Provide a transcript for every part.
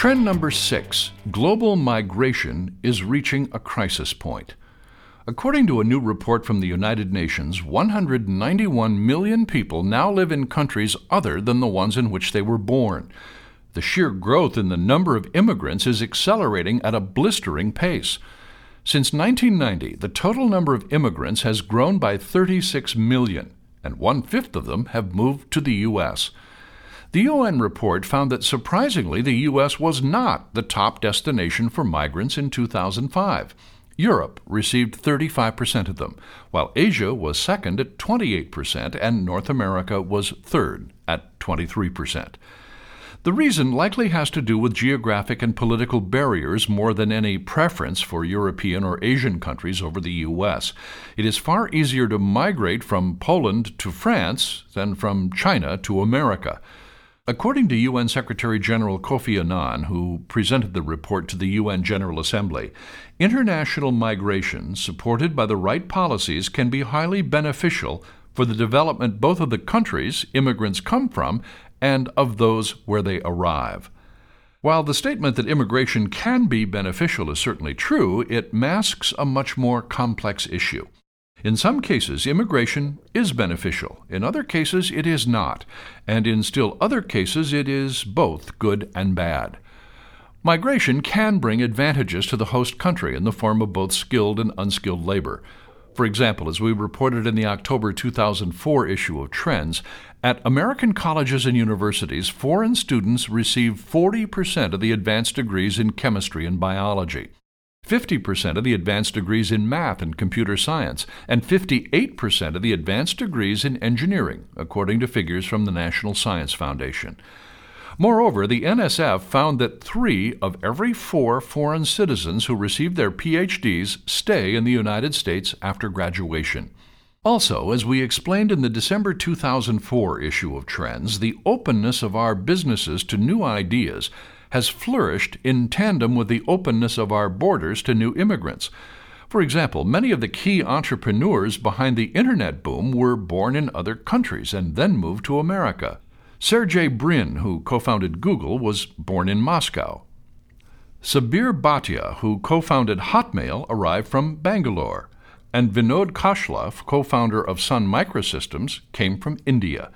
Trend number 6, global migration is reaching a crisis point. According to a new report from the United Nations, 191 million people now live in countries other than the ones in which they were born. The sheer growth in the number of immigrants is accelerating at a blistering pace. Since 1990, the total number of immigrants has grown by 36 million, and 1/5 of them have moved to the U.S. The UN report found that surprisingly the U.S. was not the top destination for migrants in 2005. Europe received 35% of them, while Asia was second at 28% and North America was third at 23%. The reason likely has to do with geographic and political barriers more than any preference for European or Asian countries over the U.S. It is far easier to migrate from Poland to France than from China to America. According to UN Secretary-General Kofi Annan, who presented the report to the UN General Assembly, international migration supported by the right policies can be highly beneficial for the development both of the countries immigrants come from and of those where they arrive. While the statement that immigration can be beneficial is certainly true, it masks a much more complex issue. In some cases, immigration is beneficial. In other cases, it is not. And in still other cases, it is both good and bad. Migration can bring advantages to the host country in the form of both skilled and unskilled labor. For example, as we reported in the October 2004 issue of Trends, at American colleges and universities, foreign students receive 40% of the advanced degrees in chemistry and biology, 50% of the advanced degrees in math and computer science, and 58% of the advanced degrees in engineering, according to figures from the National Science Foundation. Moreover, the NSF found that 3 of every 4 foreign citizens who receive their PhDs stay in the United States after graduation. Also, as we explained in the December 2004 issue of Trends, the openness of our businesses to new ideas has flourished in tandem with the openness of our borders to new immigrants. For example, many of the key entrepreneurs behind the Internet boom were born in other countries and then moved to America. Sergey Brin, who co-founded Google, was born in Moscow. Sabir Bhatia, who co-founded Hotmail, arrived from Bangalore. And Vinod Kashlaf, co-founder of Sun Microsystems, came from India.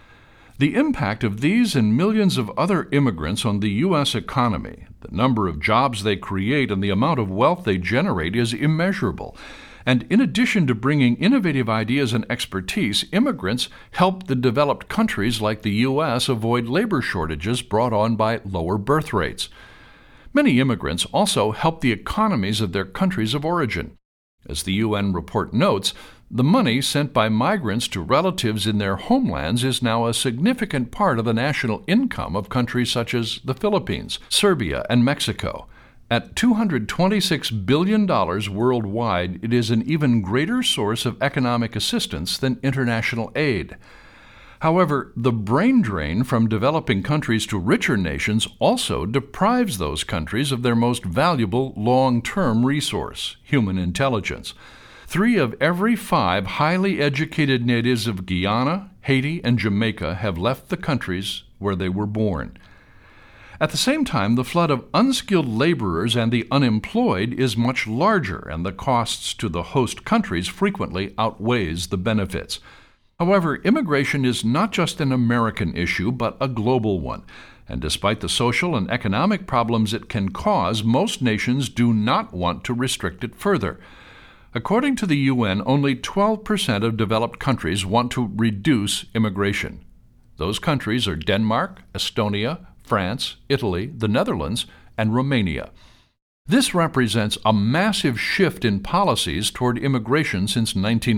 The impact of these and millions of other immigrants on the U.S. economy, the number of jobs they create and the amount of wealth they generate is immeasurable. And in addition to bringing innovative ideas and expertise, immigrants help the developed countries like the U.S. avoid labor shortages brought on by lower birth rates. Many immigrants also help the economies of their countries of origin. As the UN report notes, the money sent by migrants to relatives in their homelands is now a significant part of the national income of countries such as the Philippines, Serbia, and Mexico. At $226 billion worldwide, it is an even greater source of economic assistance than international aid. However, the brain drain from developing countries to richer nations also deprives those countries of their most valuable long-term resource, human intelligence. 3 of every 5 highly educated natives of Guyana, Haiti, and Jamaica have left the countries where they were born. At the same time, the flood of unskilled laborers and the unemployed is much larger, and the costs to the host countries frequently outweighs the benefits. However, immigration is not just an American issue, but a global one. And despite the social and economic problems it can cause, most nations do not want to restrict it further. According to the UN, only 12% of developed countries want to reduce immigration. Those countries are Denmark, Estonia, France, Italy, the Netherlands, and Romania. This represents a massive shift in policies toward immigration since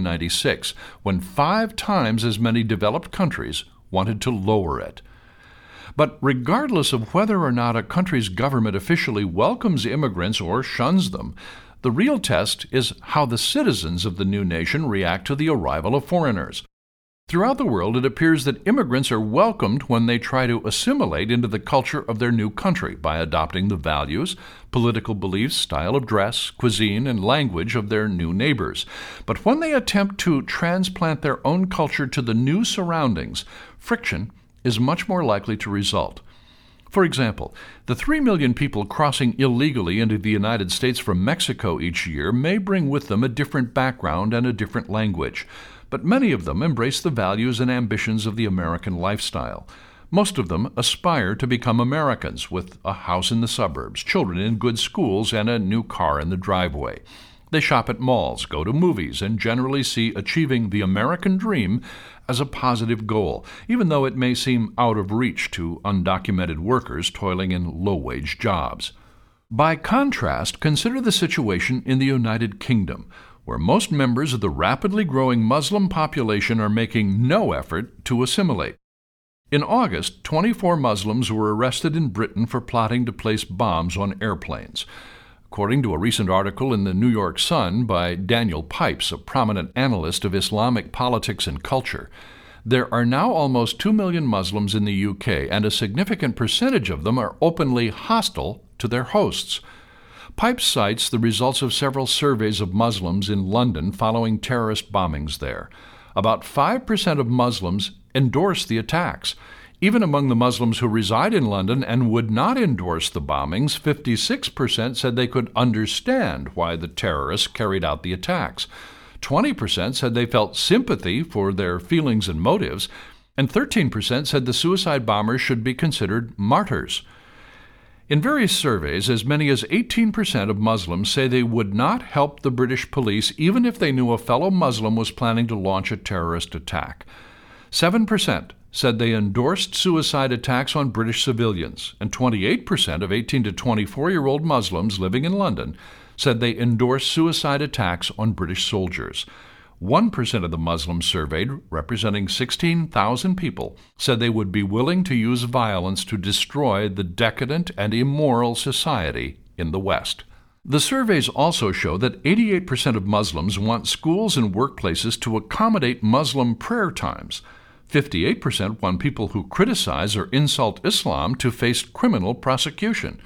1996, when 5 times as many developed countries wanted to lower it. But regardless of whether or not a country's government officially welcomes immigrants or shuns them, the real test is how the citizens of the new nation react to the arrival of foreigners. Throughout the world, it appears that immigrants are welcomed when they try to assimilate into the culture of their new country by adopting the values, political beliefs, style of dress, cuisine, and language of their new neighbors. But when they attempt to transplant their own culture to the new surroundings, friction is much more likely to result. For example, the 3 million people crossing illegally into the United States from Mexico each year may bring with them a different background and a different language, but many of them embrace the values and ambitions of the American lifestyle. Most of them aspire to become Americans, with a house in the suburbs, children in good schools, and a new car in the driveway. They shop at malls, go to movies, and generally see achieving the American dream as a positive goal, even though it may seem out of reach to undocumented workers toiling in low-wage jobs. By contrast, consider the situation in the United Kingdom, where most members of the rapidly growing Muslim population are making no effort to assimilate. In August, 24 Muslims were arrested in Britain for plotting to place bombs on airplanes. According to a recent article in the New York Sun by Daniel Pipes, a prominent analyst of Islamic politics and culture, there are now almost 2 million Muslims in the UK, and a significant percentage of them are openly hostile to their hosts. Pipes cites the results of several surveys of Muslims in London following terrorist bombings there. About 5% of Muslims endorse the attacks. Even among the Muslims who reside in London and would not endorse the bombings, 56% said they could understand why the terrorists carried out the attacks. 20% said they felt sympathy for their feelings and motives, and 13% said the suicide bombers should be considered martyrs. In various surveys, as many as 18% of Muslims say they would not help the British police even if they knew a fellow Muslim was planning to launch a terrorist attack. 7% said they endorsed suicide attacks on British civilians, and 28% of 18 to 24-year-old Muslims living in London said they endorsed suicide attacks on British soldiers. 1% of the Muslims surveyed, representing 16,000 people, said they would be willing to use violence to destroy the decadent and immoral society in the West. The surveys also show that 88% of Muslims want schools and workplaces to accommodate Muslim prayer times. 58% want people who criticize or insult Islam to face criminal prosecution.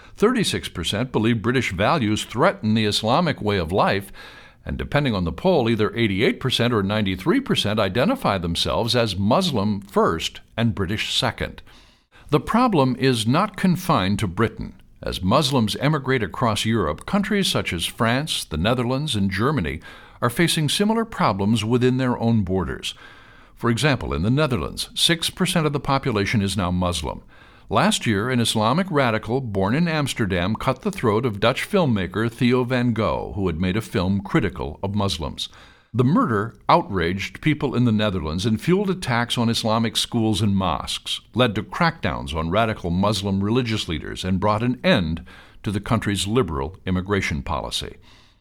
36% believe British values threaten the Islamic way of life, and depending on the poll, either 88% or 93% identify themselves as Muslim first and British second. The problem is not confined to Britain. As Muslims emigrate across Europe, countries such as France, the Netherlands, and Germany are facing similar problems within their own borders. For example, in the Netherlands, 6% of the population is now Muslim. Last year, an Islamic radical born in Amsterdam cut the throat of Dutch filmmaker Theo van Gogh, who had made a film critical of Muslims. The murder outraged people in the Netherlands and fueled attacks on Islamic schools and mosques, led to crackdowns on radical Muslim religious leaders, and brought an end to the country's liberal immigration policy.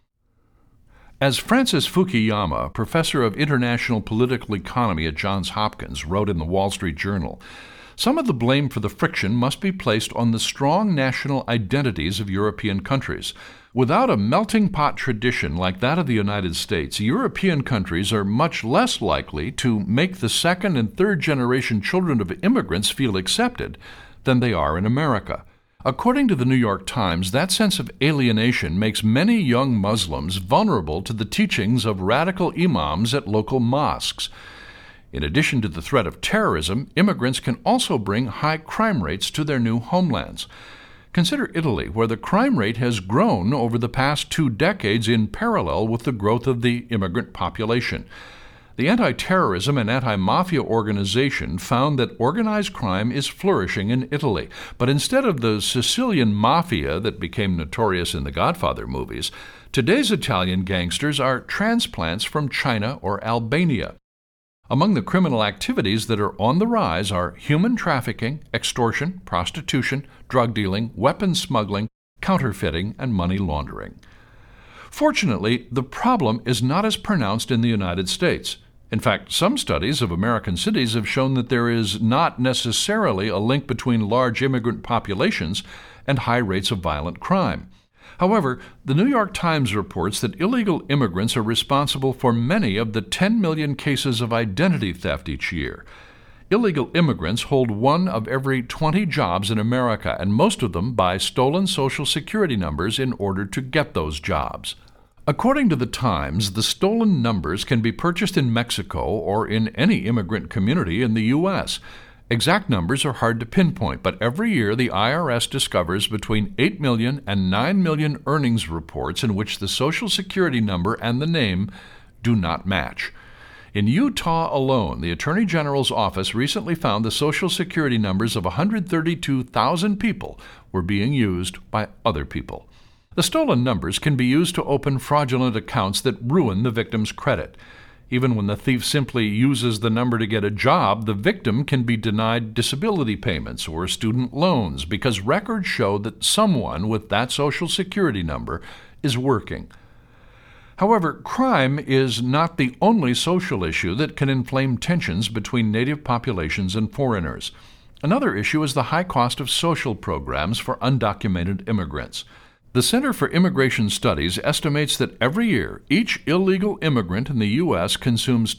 As Francis Fukuyama, professor of international political economy at Johns Hopkins, wrote in the Wall Street Journal, some of the blame for the friction must be placed on the strong national identities of European countries. Without a melting pot tradition like that of the United States, European countries are much less likely to make the second and third generation children of immigrants feel accepted than they are in America. According to the New York Times, that sense of alienation makes many young Muslims vulnerable to the teachings of radical imams at local mosques. In addition to the threat of terrorism, immigrants can also bring high crime rates to their new homelands. Consider Italy, where the crime rate has grown over the past 2 decades in parallel with the growth of the immigrant population. The Anti-Terrorism and Anti-Mafia Organization found that organized crime is flourishing in Italy, but instead of the Sicilian mafia that became notorious in the Godfather movies, today's Italian gangsters are transplants from China or Albania. Among the criminal activities that are on the rise are human trafficking, extortion, prostitution, drug dealing, weapons smuggling, counterfeiting, and money laundering. Fortunately, the problem is not as pronounced in the United States. In fact, some studies of American cities have shown that there is not necessarily a link between large immigrant populations and high rates of violent crime. However, the New York Times reports that illegal immigrants are responsible for many of the 10 million cases of identity theft each year. Illegal immigrants hold 1 of every 20 jobs in America, and most of them buy stolen Social Security numbers in order to get those jobs. According to the Times, the stolen numbers can be purchased in Mexico or in any immigrant community in the U.S., Exact numbers are hard to pinpoint, but every year the IRS discovers between 8 million and 9 million earnings reports in which the Social Security number and the name do not match. In Utah alone, the Attorney General's office recently found the Social Security numbers of 132,000 people were being used by other people. The stolen numbers can be used to open fraudulent accounts that ruin the victim's credit. Even when the thief simply uses the number to get a job, the victim can be denied disability payments or student loans because records show that someone with that Social Security number is working. However, crime is not the only social issue that can inflame tensions between native populations and foreigners. Another issue is the high cost of social programs for undocumented immigrants. The Center for Immigration Studies estimates that every year, each illegal immigrant in the U.S. consumes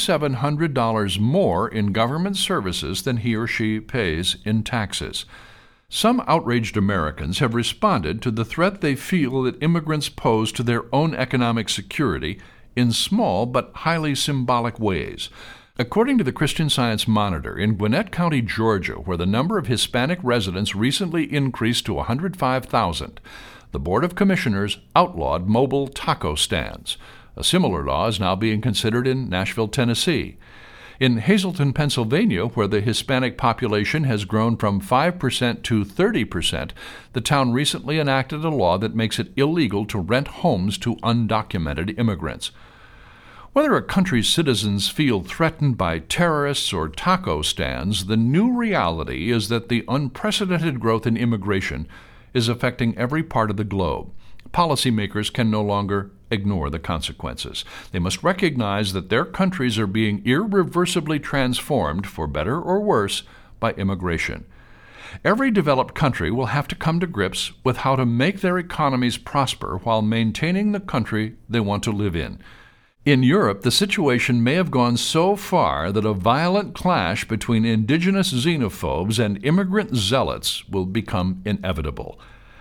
$2,700 more in government services than he or she pays in taxes. Some outraged Americans have responded to the threat they feel that immigrants pose to their own economic security in small but highly symbolic ways. According to the Christian Science Monitor, in Gwinnett County, Georgia, where the number of Hispanic residents recently increased to 105,000, the Board of Commissioners outlawed mobile taco stands. A similar law is now being considered in Nashville, Tennessee. In Hazleton, Pennsylvania, where the Hispanic population has grown from 5% to 30%, the town recently enacted a law that makes it illegal to rent homes to undocumented immigrants. Whether a country's citizens feel threatened by terrorists or taco stands, the new reality is that the unprecedented growth in immigration is affecting every part of the globe. Policymakers can no longer ignore the consequences. They must recognize that their countries are being irreversibly transformed, for better or worse, by immigration. Every developed country will have to come to grips with how to make their economies prosper while maintaining the country they want to live in. In Europe, the situation may have gone so far that a violent clash between indigenous xenophobes and immigrant zealots will become inevitable.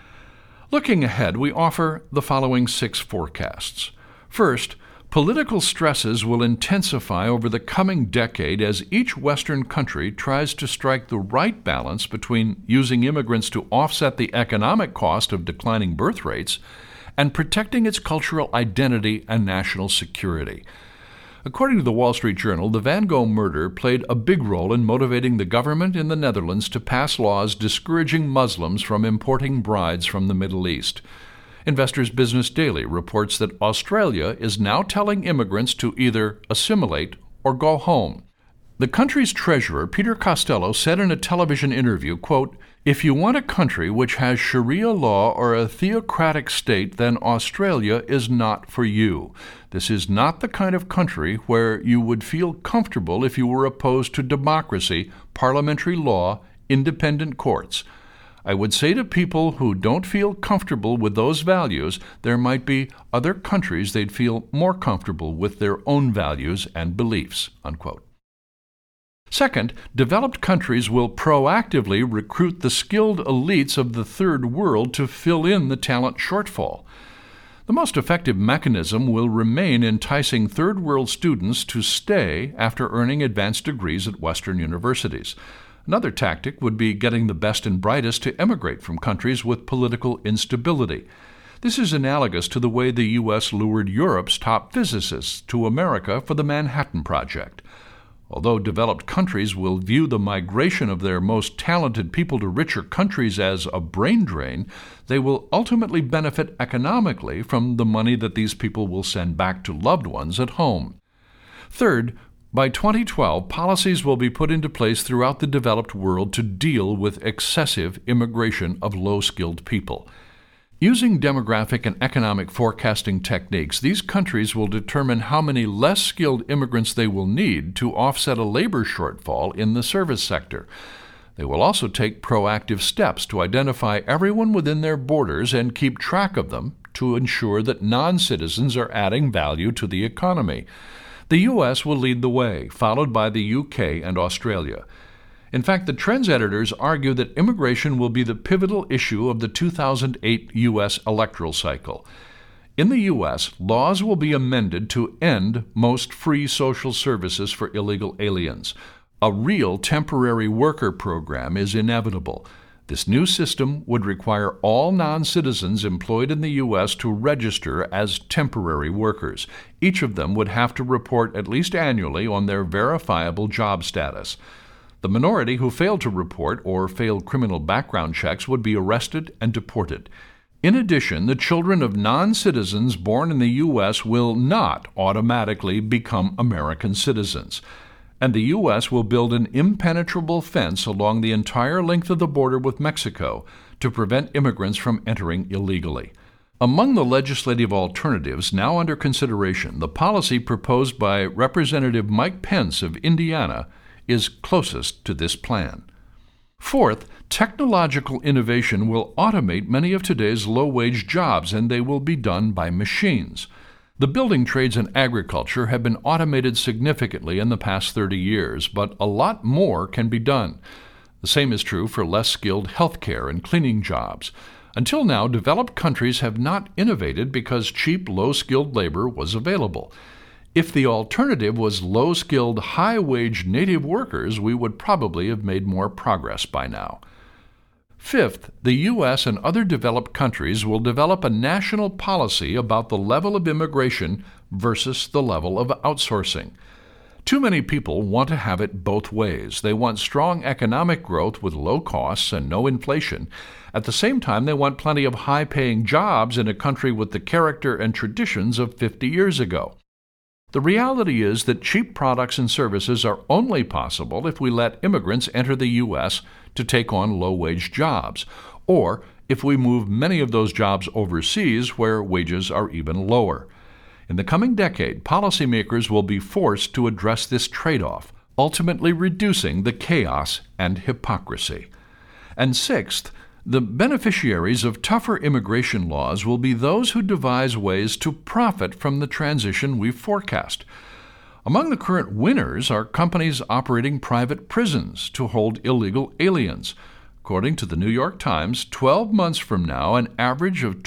Looking ahead, we offer the following 6 forecasts. First, political stresses will intensify over the coming decade as each Western country tries to strike the right balance between using immigrants to offset the economic cost of declining birth rates and protecting its cultural identity and national security. According to the Wall Street Journal, the Van Gogh murder played a big role in motivating the government in the Netherlands to pass laws discouraging Muslims from importing brides from the Middle East. Investors Business Daily reports that Australia is now telling immigrants to either assimilate or go home. The country's treasurer, Peter Costello, said in a television interview, quote, "If you want a country which has Sharia law or a theocratic state, then Australia is not for you. This is not the kind of country where you would feel comfortable if you were opposed to democracy, parliamentary law, independent courts. I would say to people who don't feel comfortable with those values, there might be other countries they'd feel more comfortable with their own values and beliefs," unquote. Second, developed countries will proactively recruit the skilled elites of the third world to fill in the talent shortfall. The most effective mechanism will remain enticing third world students to stay after earning advanced degrees at Western universities. Another tactic would be getting the best and brightest to emigrate from countries with political instability. This is analogous to the way the U.S. lured Europe's top physicists to America for the Manhattan Project. Although developed countries will view the migration of their most talented people to richer countries as a brain drain, they will ultimately benefit economically from the money that these people will send back to loved ones at home. Third, by 2012, policies will be put into place throughout the developed world to deal with excessive immigration of low-skilled people. Using demographic and economic forecasting techniques, these countries will determine how many less skilled immigrants they will need to offset a labor shortfall in the service sector. They will also take proactive steps to identify everyone within their borders and keep track of them to ensure that non-citizens are adding value to the economy. The U.S. will lead the way, followed by the U.K. and Australia. In fact, the Trends editors argue that immigration will be the pivotal issue of the 2008 U.S. electoral cycle. In the U.S., laws will be amended to end most free social services for illegal aliens. A real temporary worker program is inevitable. This new system would require all non-citizens employed in the U.S. to register as temporary workers. Each of them would have to report at least annually on their verifiable job status. The minority who failed to report or failed criminal background checks would be arrested and deported. In addition, the children of non-citizens born in the U.S. will not automatically become American citizens. And the U.S. will build an impenetrable fence along the entire length of the border with Mexico to prevent immigrants from entering illegally. Among the legislative alternatives now under consideration, the policy proposed by Representative Mike Pence of Indiana is closest to this plan. Fourth, technological innovation will automate many of today's low-wage jobs, and they will be done by machines. The building trades and agriculture have been automated significantly in the past 30 years, but a lot more can be done. The same is true for less skilled healthcare and cleaning jobs. Until now, developed countries have not innovated because cheap, low-skilled labor was available. If the alternative was low-skilled, high-wage native workers, we would probably have made more progress by now. Fifth, the U.S. and other developed countries will develop a national policy about the level of immigration versus the level of outsourcing. Too many people want to have it both ways. They want strong economic growth with low costs and no inflation. At the same time, they want plenty of high-paying jobs in a country with the character and traditions of 50 years ago. The reality is that cheap products and services are only possible if we let immigrants enter the U.S. to take on low-wage jobs, or if we move many of those jobs overseas where wages are even lower. In the coming decade, policymakers will be forced to address this trade-off, ultimately reducing the chaos and hypocrisy. And sixth, the beneficiaries of tougher immigration laws will be those who devise ways to profit from the transition we forecast. Among the current winners are companies operating private prisons to hold illegal aliens. According to the New York Times, 12 months from now, an average of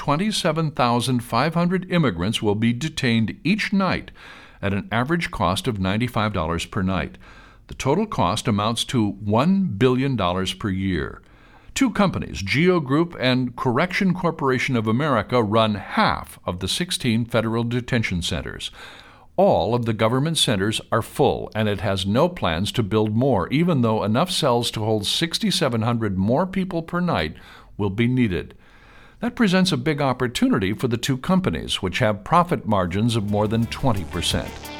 27,500 immigrants will be detained each night at an average cost of $95 per night. The total cost amounts to $1 billion per year. Two companies, Geo Group and Correction Corporation of America, run half of the 16 federal detention centers. All of the government centers are full, and it has no plans to build more, even though enough cells to hold 6,700 more people per night will be needed. That presents a big opportunity for the two companies, which have profit margins of more than 20%.